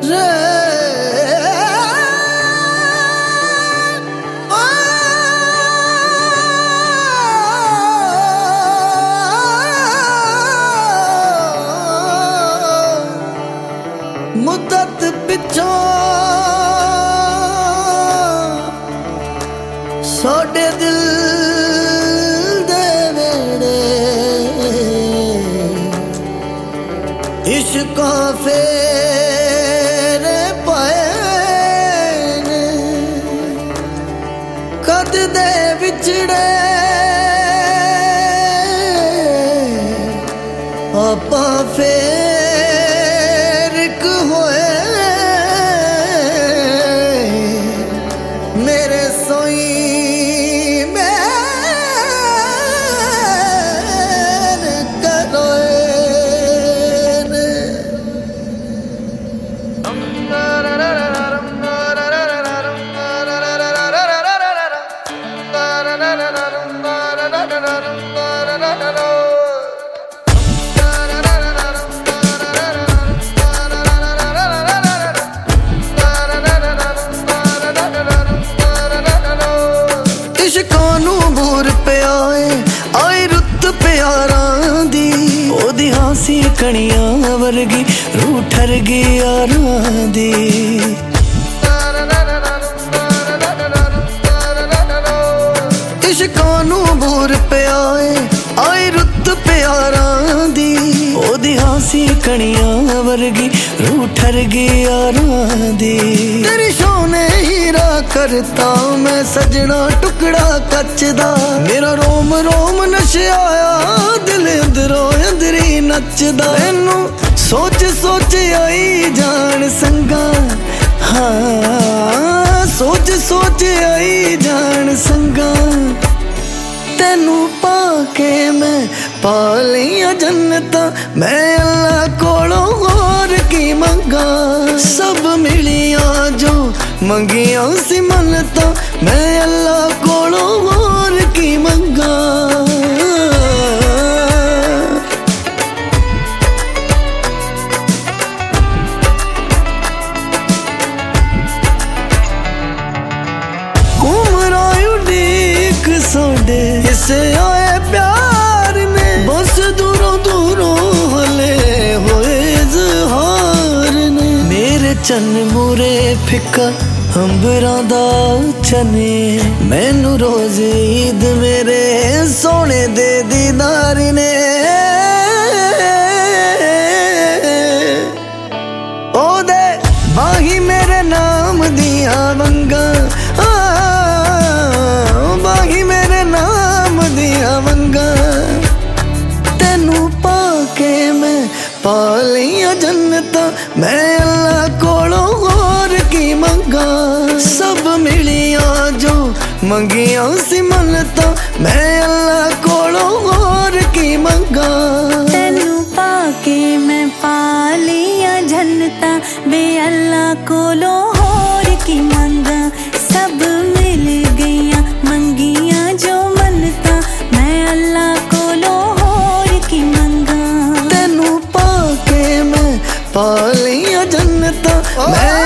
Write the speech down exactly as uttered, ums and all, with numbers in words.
मुद्दत पिछों साडे दिल दे वेड़े इश्का फेरे पाए ने कद दे विछड़े आपा फेर सी कणियां वर्गी रूह ठर गई यारां दी इश्कां नू बूर पिया आई रुत प्यारां दी ओदी हासी कणियां वर्गी रूह ठर गई यारां दी तेरी सोने हीरा करता मैं सजना टुकड़ा कच दा मेरा रोम रोम नशा दिल अंदरों अंदरी नचदा मैनू सोच सोच आई जान संगा हाँ सोच सोच आई जान संगा तेनू पाके मैं पा लिया जन्नत मैं अल्लाह कोलों होर की मंगा सब मिलिया जो मंगिया सी मन्नता मैं अल्लाह कोलों होर की मंगा सोडे इसे आए प्यार ने बस दूरों दूरों हले होए इज़हार ने मेरे चन मूरे फिका अंबरां दा चने मैनू रोज ईद मेरे सोने दे दीदार ने ओ दे बाही मेरे नाम दिया वंगा बागी मेरे नाम दिया वंगा तेनू पाके मैं पा लिया जन्नत मैं अल्लाह कोलों होर की मंगा सब मिलिया जो मंगिया सी मन्नता मैं अल्लाह कोलों होर की मंगा तेनू पाके मैं पा लिया जन्नत बे अल्लाह कोलों होर की मंगा सब मिल गईया मंगिया जो मनता मैं अल्लाह कोलों होर की मंगा तेनू पाके मैं पा लिया जन्नत मैं